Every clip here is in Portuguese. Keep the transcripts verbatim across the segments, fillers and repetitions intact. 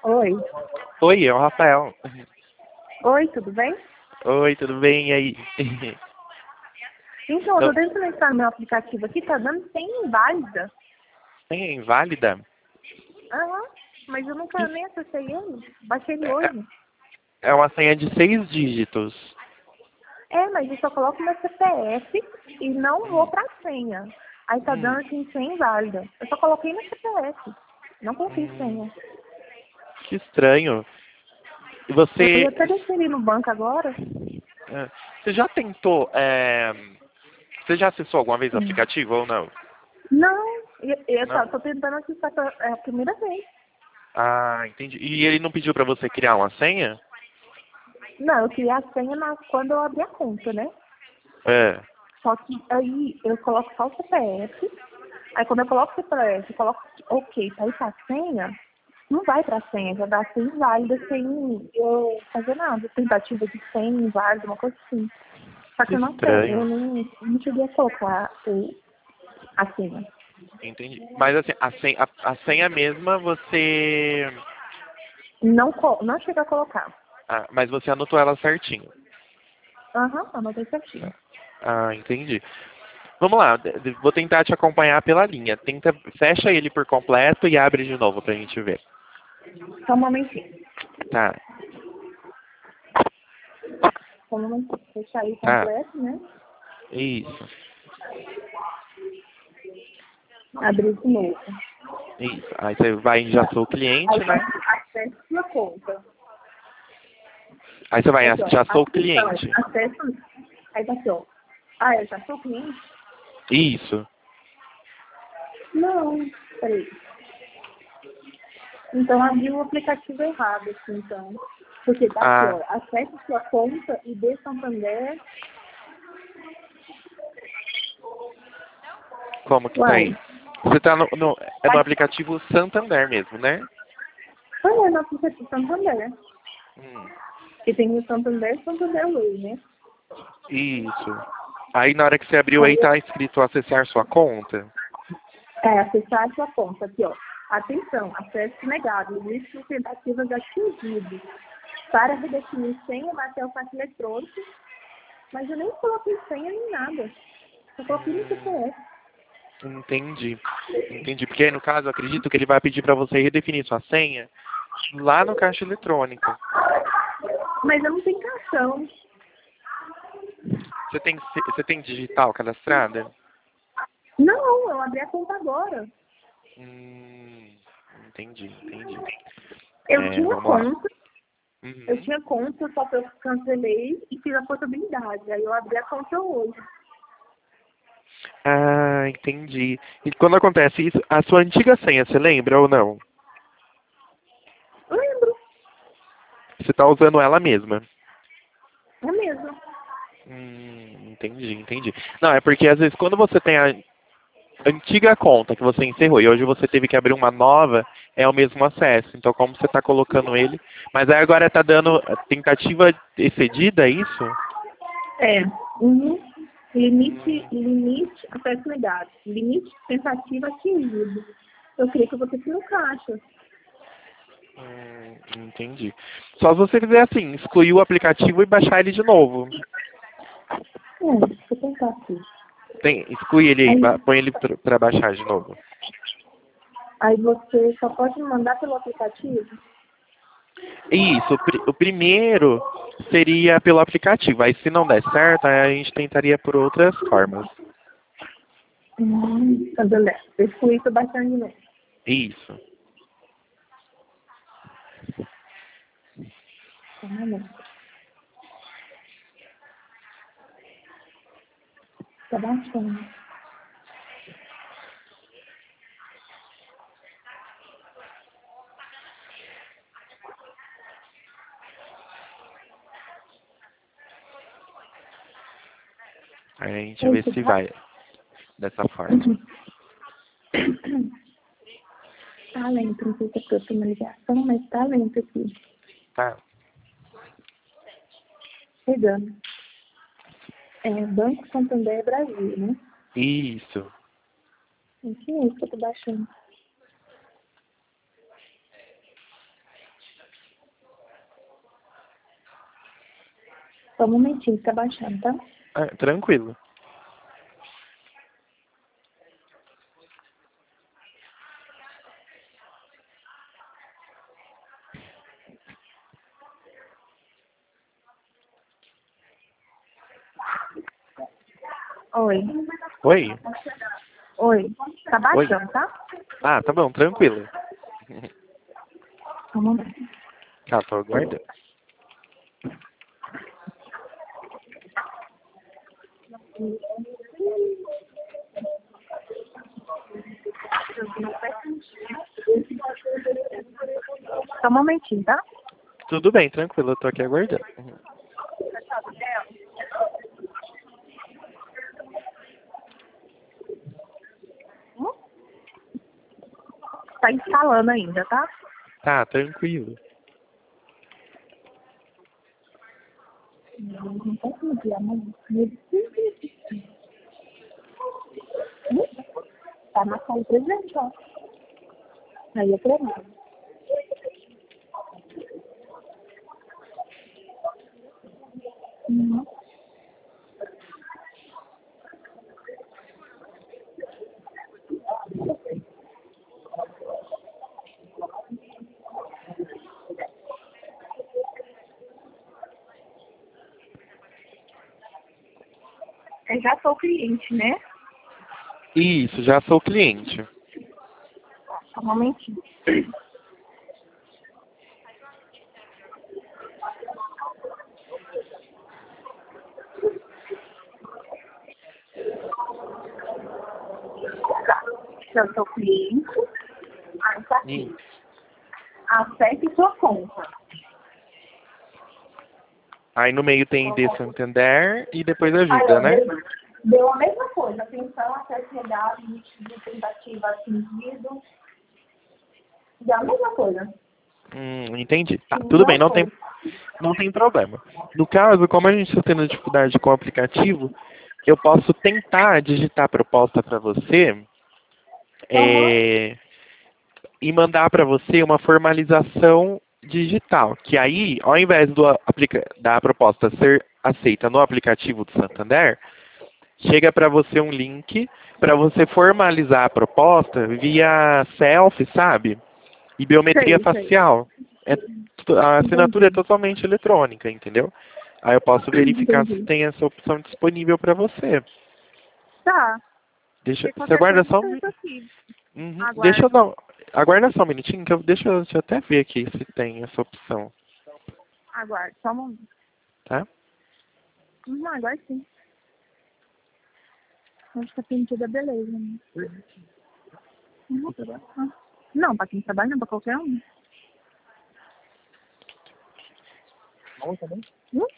Oi. Oi, é o Rafael. Oi, tudo bem? Oi, tudo bem? E aí? Então, eu Eu- tô tentando entrar no meu aplicativo aqui, tá dando sem inválida. É inválida? Aham, mas eu nunca Que- nem acessei ele. Baixei ele É hoje. é uma senha de seis dígitos. É, mas eu só coloco meu C P F e não vou Hum, pra senha. Aí tá hum, dando assim sem inválida. Eu só coloquei no C P F. Não coloquei hum, senha. que estranho. E Eu ia você, até descer ele no banco agora. é, você já tentou, é, você já acessou alguma vez o Hum. aplicativo ou não? Não, eu, eu Não? só tô tentando acessar pra- é a primeira vez. Ah, entendi. E ele não pediu pra você criar uma senha? Não, eu criei a senha na, quando eu abri a conta, né? É. Só que aí eu coloco só o C P F. Aí quando eu coloco o C P F, eu coloco OK para ir pra senha, não vai pra senha, já dá senha inválida sem eu fazer nada. Tentativa de senha inválida, uma coisa assim. Só Que que eu não tenho, eu estranho. não, não cheguei a colocar o, a senha. Entendi. Mas assim, a senha, a, a senha mesma você. Não, co- não cheguei a colocar. Ah, mas você anotou ela certinho. Aham, anotei certinho. Ah, entendi. Vamos lá, de- de- vou tentar te acompanhar pela linha. Tenta, fecha ele por completo e abre de novo pra gente ver. Só um momentinho. Tá, Só um momentinho. Fechar aí tá. completo, né? Isso, Abrir de novo. isso. Aí você vai em já sou cliente, Aí né? acesse sua conta. Aí você vai Aí em aqui, ó. já sou Aqui, então, cliente. acesso. Aí tá aqui, ó. Ah, eu já sou cliente? Isso. Não, peraí. Então abriu o aplicativo errado aqui, então. Porque tá aqui, Ah, ó. Acesse sua conta e dê Santander. como que tá Uai. aí? Você tá no, no, é no Aí, aplicativo Santander mesmo, né? ah, é no aplicativo Santander. Hum, E tem o Santander e Santander Way, né? isso. Aí na hora que você abriu aí Aí, tá escrito acessar sua conta. é, acessar a sua conta aqui, ó. Atenção, acesso negado. Limite de tentativas atingido. Para redefinir senha, bater o fax eletrônico. Mas eu nem coloquei senha nem nada. Só coloquei no Hum, C P F. entendi. Entendi. Porque aí, no caso, eu acredito que ele vai pedir para você redefinir sua senha lá no caixa eletrônico. Mas eu não tenho cartão. Você tem, você tem digital cadastrada? Não, eu abri a conta agora. Hum, entendi, entendi. Eu É, tinha vamos lá. conta, eu Uhum. tinha conta, só que eu cancelei e fiz a portabilidade. Aí eu abri a conta hoje. Ah, entendi. E quando acontece isso, a sua antiga senha, você lembra ou não? Lembro, Você está usando ela mesma? é mesmo. Hum, entendi, entendi. Não, é porque às vezes quando você tem a antiga conta que você encerrou e hoje você teve que abrir uma nova, é o mesmo acesso. Então, como você está colocando ele. Mas aí agora está dando tentativa excedida, é isso? É. Uhum. Limite, Hum, limite, acesso negado. Limite, tentativa atingido. Eu queria que eu botei no caixa. hum, entendi. Só se você fizer assim, excluir o aplicativo e baixar ele de novo. É, deixa eu tentar aqui. Tem, exclui ele aí, Aí, ba- põe ele para baixar de novo. aí você só pode me mandar pelo aplicativo? Isso, o, pri- o primeiro seria pelo aplicativo. Aí se não der certo, aí a gente tentaria por outras formas. Hum, Santander. Eu fui, tô baixando de novo. Isso. Só um momento. Tá baixando. Aí a gente vê Esse se tá? vai dessa forma. Tá lento, não sei se é porque eu tô na ligação, mas tá lento aqui. Tá. Chegando. É Banco Santander Brasil, né? Isso. Não tinha isso que eu tô baixando. Só um momentinho, tá baixando, tá? Ah, tranquilo. Oi. Oi? Oi. Tá Oi? baixando, tá? Ah, tá bom, tranquilo. Só um momento. Ah, tô aguardando. Só um momentinho, tá? Tudo bem, tranquilo, eu tô aqui aguardando. Hum? Tá instalando ainda, tá? Tá, tranquilo. Não posso medir a mão. Tá na sala presente, ó. Aí é pra mim. Uhum. Eu já sou cliente, né? Isso, já sou cliente. Só um momentinho. Tá. Eu sou cliente. Aí tá aqui. Isso. Acesse sua conta. Aí no meio tem de Santander e depois a Aí, vida, ó, né? deu, deu a mesma coisa. Atenção, acesso legal, limite de tentativa atingido. Deu a mesma coisa. Hum, entendi. Tá, tudo bem, Não não foi. tem, não tem problema. No caso, como a gente está tendo dificuldade com o aplicativo, eu posso tentar digitar a proposta para você Aham. é, e mandar para você uma formalização digital, que aí, ao invés do aplica da proposta ser aceita no aplicativo do Santander, chega para você um link para você formalizar a proposta via selfie, sabe? E biometria Sei, sei. facial. É, tu- a assinatura é Entendi. totalmente eletrônica, entendeu? Aí eu posso verificar se Entendi. tem essa opção disponível para você. Tá. Deixa, Se você qualquer aguarda coisa, só eu um, tô aqui. uhum, deixa eu Aguardo. dar, um- aguarda só um minutinho, que eu, deixa, eu- deixa eu até ver aqui se tem essa opção, Aguardo. Só um momento. tá? Não, aguardo sim. Acho que a pintura é beleza. Né? Uhum. Ah. Não, pra quem trabalha, não, pra qualquer um. Hum?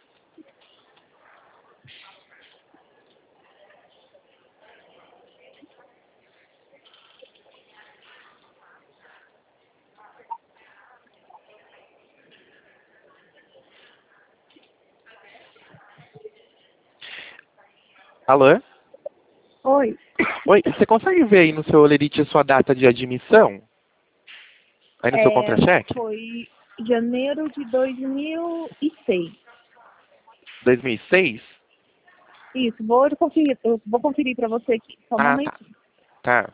Alô? Oi. Oi, você consegue ver aí no seu Olerite a sua data de admissão? Aí no seu É, contra-cheque? foi janeiro de dois mil e seis. dois mil e seis? Isso, vou conferir, eu vou conferir pra você aqui. Só um Ah, tá. momentinho. Tá.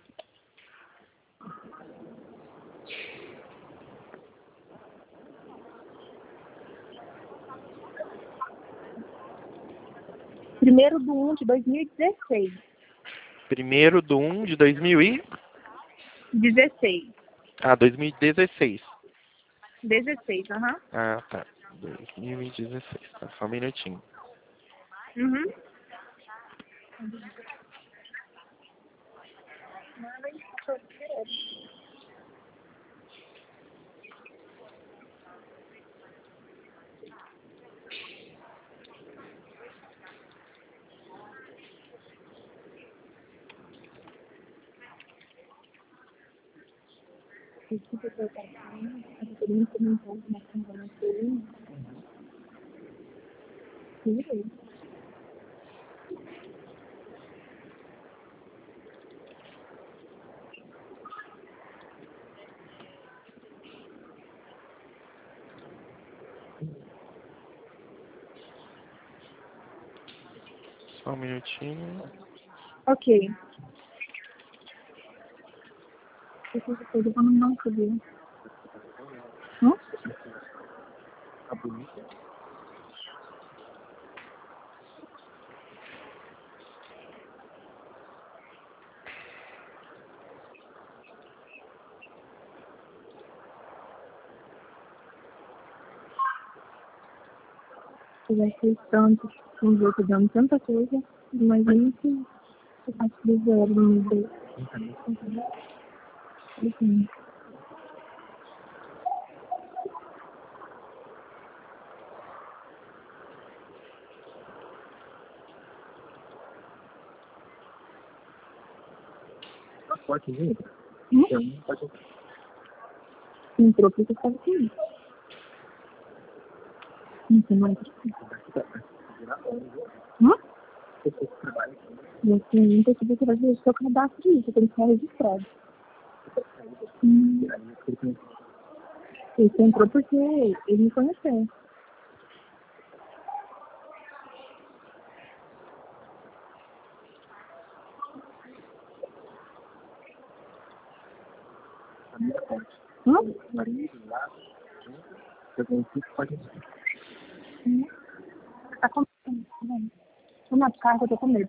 Primeiro do um de dois mil e dezesseis. Primeiro do um de dois mil e... dezesseis. Ah, dois mil e dezesseis. dezesseis, aham. Ah, tá. dois mil e dezesseis. Tá, só um minutinho. Uhum. Desculpa se eu tô falando, eu tô querendo comentar uma coisa na coluna. Sim. Só um minutinho. Ok. Essa coisa eu não sabia. Hum? Eu já fiz tanto, os outros dando tanta coisa, imagina que eu faço do zero no meu Deus. Enfim. Pode vir? Hum? Então, pode vir. Entrou porque eu estava aqui. Não sei mais. Hã? Pessoas que trabalham aqui. E assim, não percebi que vai ver o seu cadastro disso, eu tenho que ficar registrado. Hum. Ele entrou porque ele me conheceu. A minha ponte. Hã? Marinha do lado, eu vou aqui, pode vir. Hum. Tá com medo. Tô na carga, eu tô com medo.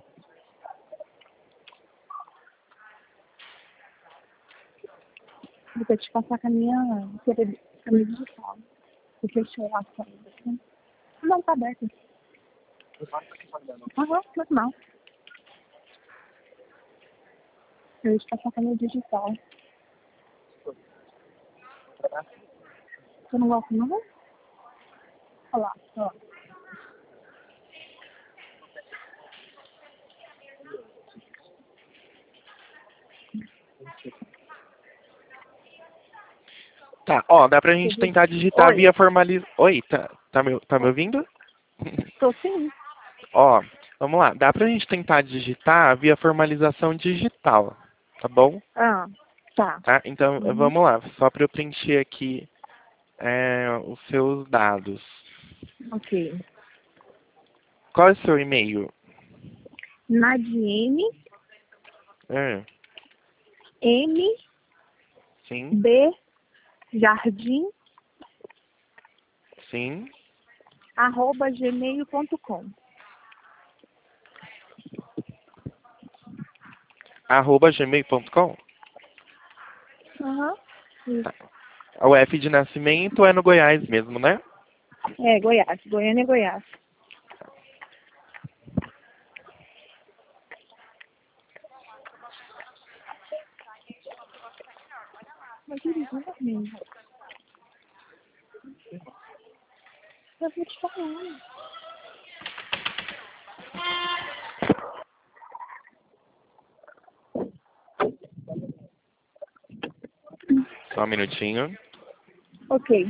Vou ter que te passar com a minha, com a minha digital. Vou fechar a saída aqui. Não, tá aberto. Aham, normal. Eu vou te passar com a minha digital. Você não gosta, não? Olha lá, olha lá. Tá, ó, dá pra gente tentar digitar Oi. via formaliz... Oi, tá, tá, me, tá me ouvindo? Tô sim. Ó, vamos lá. Dá pra gente tentar digitar via formalização digital, tá bom? Ah, tá. Tá? Então, Uhum. vamos lá. Só para eu preencher aqui é, os seus dados. Ok. Qual é o seu e-mail? Nadiene, É, M, sim, B, Jardim, sim. arroba gmail ponto com. Arroba gmail ponto com? Aham. Isso. Tá. O F de nascimento é no Goiás mesmo, né? É, Goiás. Goiânia, Goiás. Mas dirigindo mesmo. Eu vou te falar. Só um minutinho. Ok.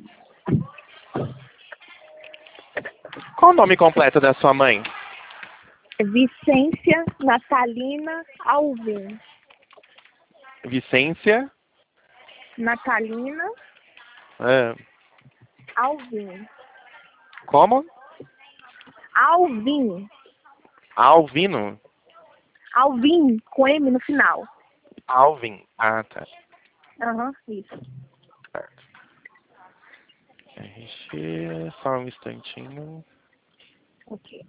Qual o nome completo da sua mãe? Vicência Natalina Alvim. Vicência? Natalina É. Alvim. Como? Alvim. Alvino? Alvim, com M no final. Alvin. Ah, tá. Aham, isso. Certo. R G, só um instantinho. Ok.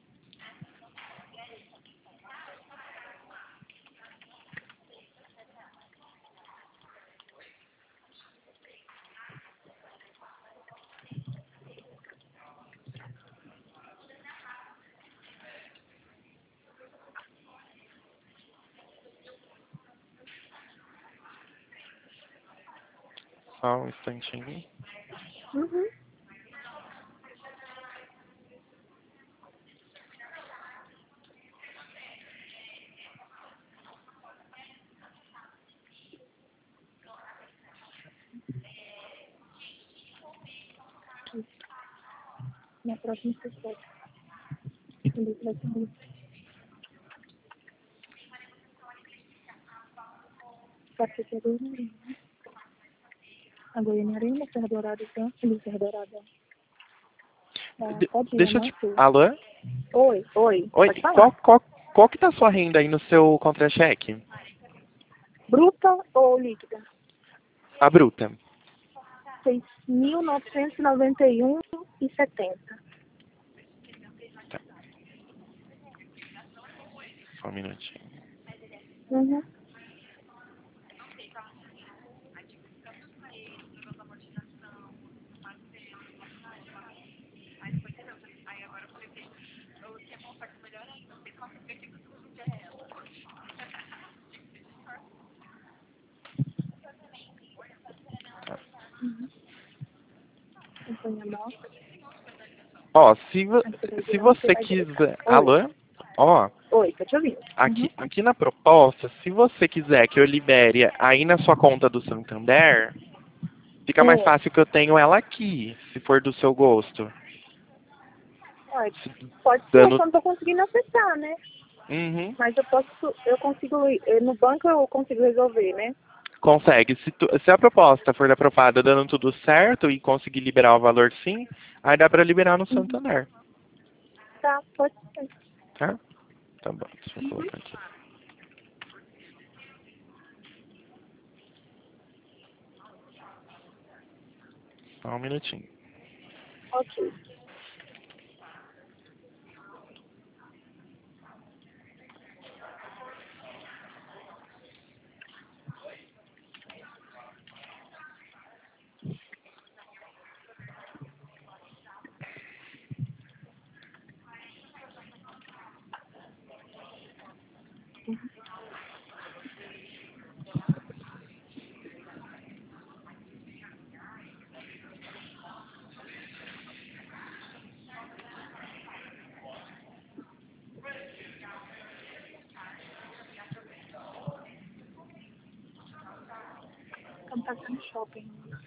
Só um instantinho. Uhum. Na próxima sessão. Ele vai subir. Pode ser que é Goiânia. A Goiânia Arena, Serra Dourada, então. Ele Serra Dourada. Ah, De- pode ir, deixa eu não te... sei. Alô? Oi, oi. Oi, Pode falar. qual, qual, qual que tá a sua renda aí no seu contra-cheque? Bruta ou líquida? A bruta. seis mil novecentos e noventa e um e setenta. Só um minutinho. Uhum. Campanha moto. Ó, se, vo- Aí você vai se virar um você pela direita. quiser... Oi. Alô? Ó, Oi, tô te ouvindo. aqui, aqui na proposta, se você quiser que eu libere aí na sua conta do Santander, fica mais É. fácil que eu tenho ela aqui, se for do seu gosto. Pode, pode ser, Dando... só não tô conseguindo acessar, né? Uhum. Mas eu posso, eu consigo, eh, no banco eu consigo resolver, né? Consegue. Se, tu- se a proposta for aprovada dando tudo certo e conseguir liberar o valor sim, aí dá pra liberar no Santander. Tá, pode ser. Tá? Tá bom, deixa eu colocar aqui. Só um minutinho. Ok. Estamos fazendo shopping.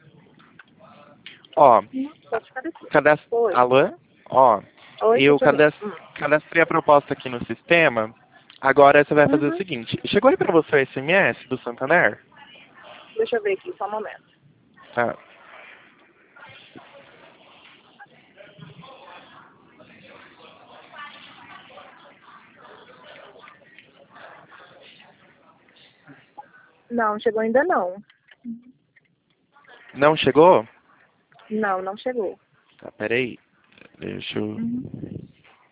Ó, Hum, pode ficar aqui. cadastro... Oi. Alô? Ó, Oi, tô eu te ouvindo. cadastro... Hum. cadastrei a proposta aqui no sistema. Agora você vai fazer o Uhum. seguinte. Chegou aí pra você o S M S do Santander? Deixa eu ver aqui, só um momento. Tá. Não, chegou ainda não. Não chegou? Não, não chegou. Tá, peraí. Deixa eu... Uhum.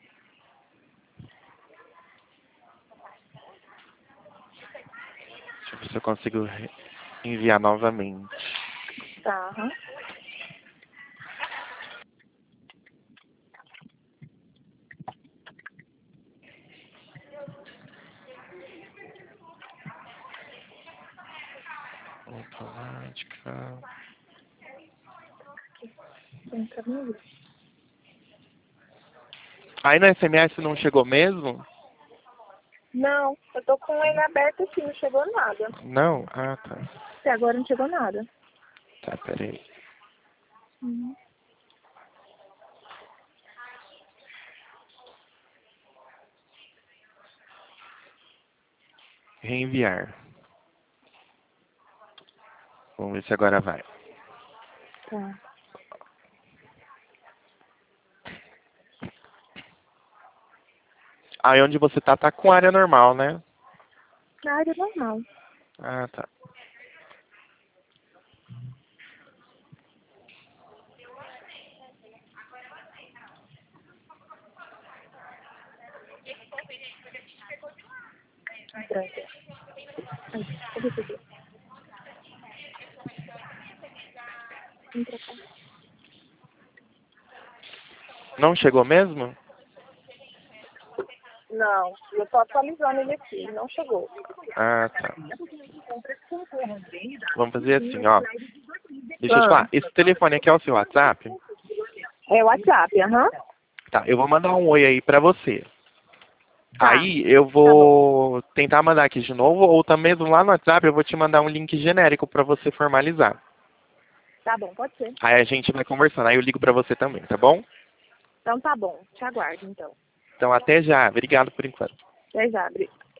Deixa eu ver se eu consigo re- enviar novamente. Tá, aham. Automática. Tem caminho. Aí no S M S não chegou mesmo? Não, eu tô com ele aberto aqui, não chegou nada. Não? Ah, tá. Até agora não chegou nada. Tá, peraí. Uhum. Reenviar. Vamos ver se agora vai. Tá. Aí onde você tá, tá com área normal, né? Na área normal. Ah, tá. Branca. Ai, cadê isso aqui? Vem pra cá. Não chegou mesmo? Não, eu tô atualizando ele aqui, não chegou. Ah, tá. Vamos fazer assim, ó. Deixa eu te Ah. falar. Esse telefone aqui é o seu WhatsApp? É o WhatsApp, aham. Tá, eu vou mandar um oi aí pra você. Tá. Aí eu vou tentar mandar aqui de novo, ou tá mesmo lá no WhatsApp, eu vou te mandar um link genérico pra você formalizar. Tá bom, pode ser. Aí a gente vai conversando, aí eu ligo pra você também, tá bom? Então tá bom, te aguardo então. Então até já. Obrigado por enquanto. Até já, Bri.